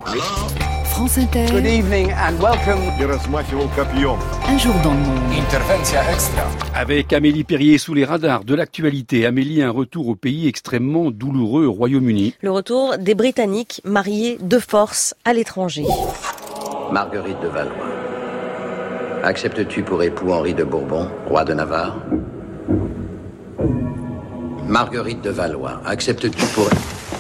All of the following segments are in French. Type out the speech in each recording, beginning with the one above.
France Inter. Good evening and welcome. Un jour dans le monde. Intervention extra. Avec Amélie Perrier sous les radars de l'actualité. Amélie, un retour au pays extrêmement douloureux au Royaume-Uni. Le retour des Britanniques mariés de force à l'étranger. Marguerite de Valois. Acceptes-tu pour époux Henri de Bourbon, roi de Navarre? Marguerite de Valois. Acceptes-tu pour...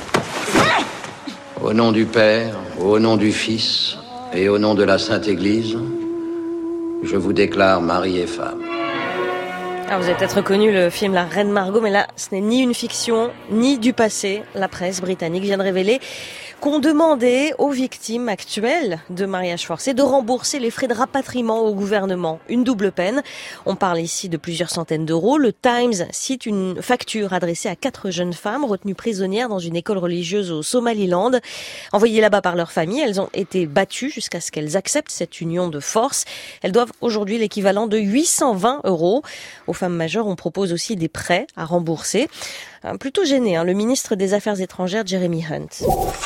Au nom du Père, au nom du Fils et au nom de la Sainte Église, je vous déclare mari et femme. Alors vous avez peut-être reconnu le film La Reine Margot, mais là, ce n'est ni une fiction, ni du passé. La presse britannique vient de révéler qu'on demandait aux victimes actuelles de mariage forcé de rembourser les frais de rapatriement au gouvernement. Une double peine. On parle ici de plusieurs centaines d'euros. Le Times cite une facture adressée à 4 jeunes femmes retenues prisonnières dans une école religieuse au Somaliland. Envoyées là-bas par leur famille, elles ont été battues jusqu'à ce qu'elles acceptent cette union de force. Elles doivent aujourd'hui l'équivalent de 820 euros. Aux femmes majeures, on propose aussi des prêts à rembourser. Plutôt gêné, le ministre des Affaires étrangères, Jeremy Hunt.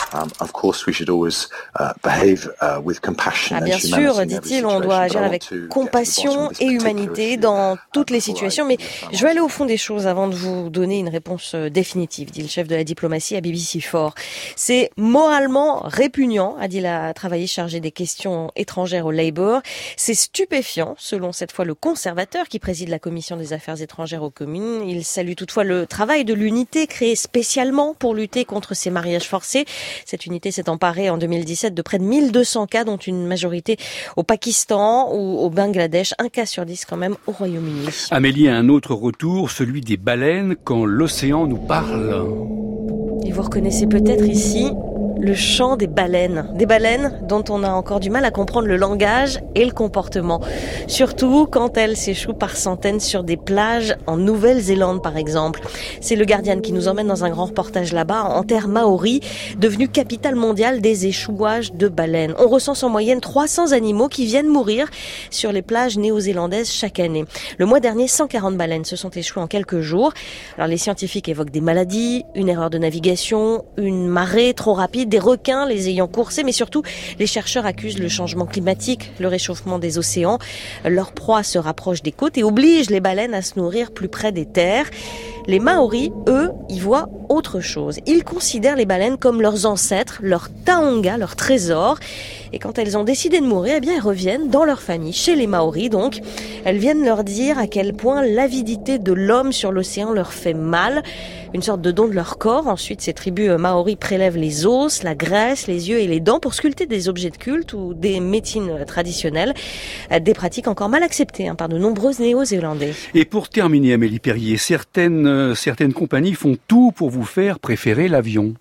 Bien sûr, dit-il, on doit agir avec compassion et humanité dans toutes les situations. Mais je vais aller au fond des choses avant de vous donner une réponse définitive, dit le chef de la diplomatie à BBC4. C'est moralement répugnant, a dit la travailleuse chargée des questions étrangères au Labour. C'est stupéfiant, selon cette fois le conservateur qui préside la commission des affaires étrangères aux communes. Il salue toutefois le travail de l'unité créée spécialement pour lutter contre ces mariages forcés. Cette unité s'est emparée en 2017 de près de 1200 cas, dont une majorité au Pakistan ou au Bangladesh. 1 cas sur 10 quand même au Royaume-Uni. Amélie, un autre retour, celui des baleines quand l'océan nous parle. Et vous reconnaissez peut-être ici le chant des baleines dont on a encore du mal à comprendre le langage et le comportement. Surtout quand elles s'échouent par centaines sur des plages en Nouvelle-Zélande par exemple. C'est le Guardian qui nous emmène dans un grand reportage là-bas en terre maori, devenue capitale mondiale des échouages de baleines. On recense en moyenne 300 animaux qui viennent mourir sur les plages néo-zélandaises chaque année. Le mois dernier, 140 baleines se sont échouées en quelques jours. Alors les scientifiques évoquent des maladies, une erreur de navigation, une marée trop rapide, des requins les ayant coursés, mais surtout les chercheurs accusent le changement climatique, le réchauffement des océans. Leur proie se rapproche des côtes et oblige les baleines à se nourrir plus près des terres. Les Maoris, eux, y voient autre chose. Ils considèrent les baleines comme leurs ancêtres, leurs taonga, leurs trésors. Et quand elles ont décidé de mourir, eh bien, elles reviennent dans leur famille, chez les Maoris donc. Elles viennent leur dire à quel point l'avidité de l'homme sur l'océan leur fait mal. Une sorte de don de leur corps. Ensuite, ces tribus Maoris prélèvent les os, la graisse, les yeux et les dents pour sculpter des objets de culte ou des médecines traditionnelles. Des pratiques encore mal acceptées par de nombreux Néo-Zélandais. Et pour terminer, Amélie Perrier, certaines compagnies font tout pour vous faire préférer l'avion.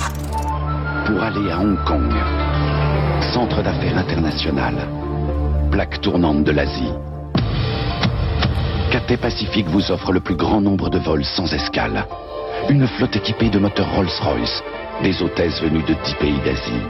Pour aller à Hong Kong, centre d'affaires international, plaque tournante de l'Asie, Cathay Pacific vous offre le plus grand nombre de vols sans escale. Une flotte équipée de moteurs Rolls-Royce, des hôtesses venues de 10 pays d'Asie.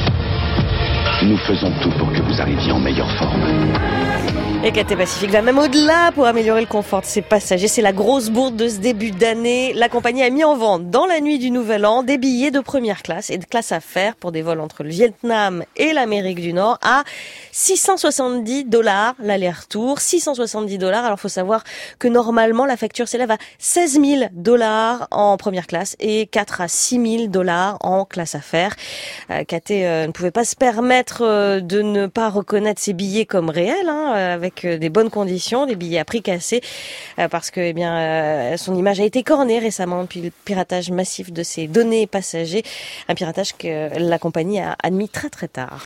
Nous faisons tout pour que vous arriviez en meilleure forme. Et Cathay Pacific va même au-delà pour améliorer le confort de ses passagers. C'est la grosse bourde de ce début d'année. La compagnie a mis en vente dans la nuit du Nouvel An des billets de première classe et de classe affaires pour des vols entre le Vietnam et l'Amérique du Nord à $670 l'aller-retour. $670. Alors faut savoir que normalement la facture s'élève à $16 000 en première classe et $4 à $6 000 en classe affaires. Cathay ne pouvait pas se permettre de ne pas reconnaître ses billets comme réels, avec des bonnes conditions, des billets à prix cassé, parce que son image a été cornée récemment depuis le piratage massif de ses données passagers, un piratage que la compagnie a admis très très tard.